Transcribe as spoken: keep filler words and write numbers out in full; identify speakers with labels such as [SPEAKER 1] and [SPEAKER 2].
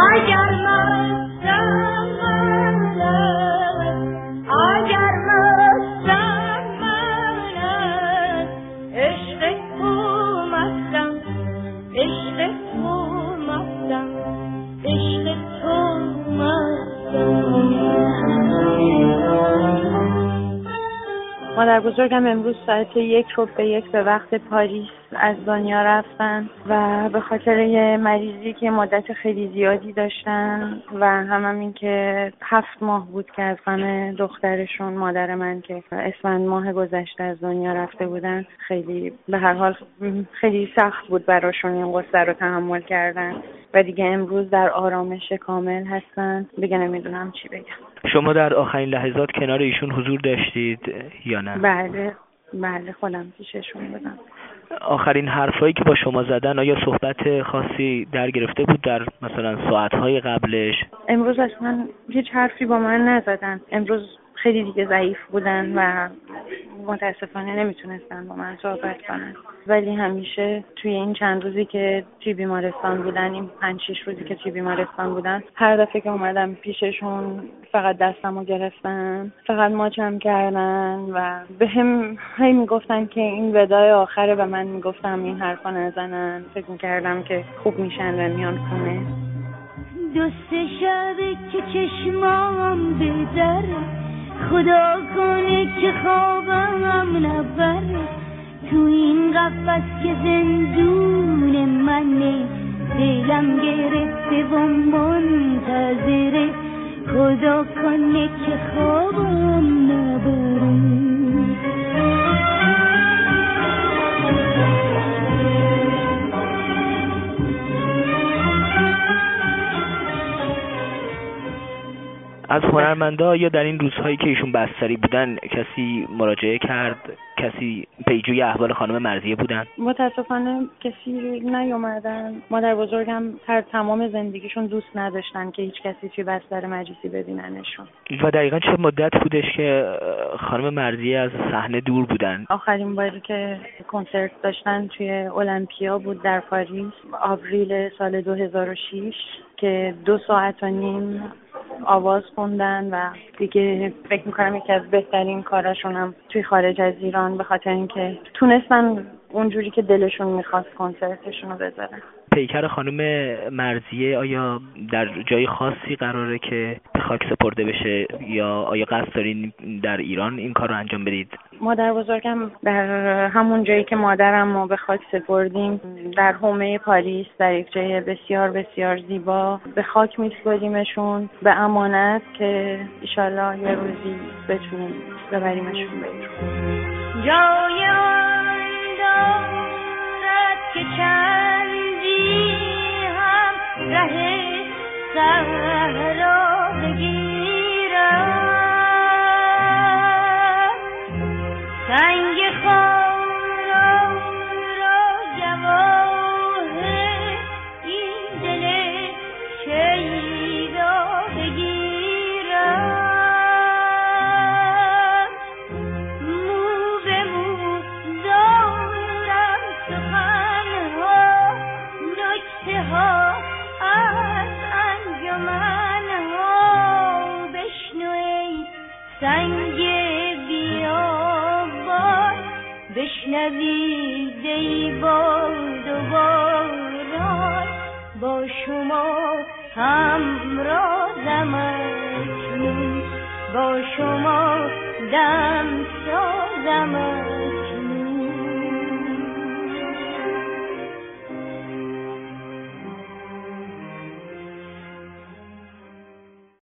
[SPEAKER 1] اگر مستم منت، اگر مستم منت، عشق تو مستم، عشق تو مستم، عشق تو مستم.
[SPEAKER 2] مادر بزرگم امروز ساعت یک رو به یک به وقت پاریس از دنیا رفتن و به خاطر یه مریضی که مدت خیلی زیادی داشتن و هم همین که هفت ماه بود که از غم دخترشون مادر من که اسفند ماه گذشته از دنیا رفته بودن، خیلی به هر حال خیلی سخت بود براشون این قصه رو تحمل کردن و دیگه امروز در آرامش کامل هستن. دیگه نمیدونم چی بگم.
[SPEAKER 3] شما در آخرین لحظات کنار ایشون حضور داشتید یا نه؟
[SPEAKER 2] بله بله خودم پیششون بودم.
[SPEAKER 3] آخرین حرفایی که با شما زدن آیا صحبت خاصی در گرفته بود در مثلا ساعتهای قبلش؟
[SPEAKER 2] امروز اصلا هیچ حرفی با من نزدن. امروز خیلی دیگه ضعیف بودن و متاسفانه نمیتونستن با من صحبت کنن، ولی همیشه توی این چند روزی که توی بیمارستان بودن، این پنج شش روزی که توی بیمارستان بودن، هر دفعه که اومدم پیششون فقط دستمو گرفتن، فقط ماچم کردن و به هم هی میگفتن که این وداع آخره و من میگفتم این حرفا نزنن. فکر میکردم که خوب میشن و میان خونه.
[SPEAKER 1] دوست شبه که چشمام بدره، خدا کنه که خوابم نبره، تو این قفس که زندون منه، دلم گرفته و منتظره، خدا کنه که خوابم نبره.
[SPEAKER 3] از هنرمندا یا در این روزهایی که ایشون بستری بودن کسی مراجعه کرد؟ کسی پیجوی احوال خانم مرضیه بودن؟
[SPEAKER 2] متاسفانه کسی نیومدن. مادر بزرگم هر تمام زندگیشون دوست نداشتن که هیچ کسی توی بستر مجلسی ببیننشون.
[SPEAKER 3] و دقیقاً چه مدت بودش که خانم مرضیه از صحنه دور بودن؟
[SPEAKER 2] آخرین باری که کنسرت داشتن توی المپیا بود در پاریس، آوریل سال دو هزار و شش که دو ساعت و نیم آواز خوندن و دیگه فکر میکنم یکی از بهترین کاراشون هم توی خارج از ایران، به خاطر اینکه تونستن اونجوری که دلشون میخواست کنسرتشون رو بذارن.
[SPEAKER 3] پیکر خانم مرضیه آیا در جای خاصی قراره که به خاک سپرده بشه یا آیا قصد دارین در ایران این کار رو انجام بدید؟
[SPEAKER 2] مادر بزرگم در همون جایی که مادرم رو به خاک سپردیم، در حومه پاریس، در یک جای بسیار بسیار زیبا به خاک میسپردیمشون به امانت که ایشالله یه روزی بتونیم ببریمشون بیرون.
[SPEAKER 1] جای آن دارد که چندی هم ره صحرا بگیرم، سنگ خارا را جواهر این دل شیدا بگیرم، مو به مو دارم سخنها، نکته ها از انجمنها، بشنو ای سنگ بیابان، بشنوی ای باد و باران، با شما همرازم اکنون، با شما دم سازم.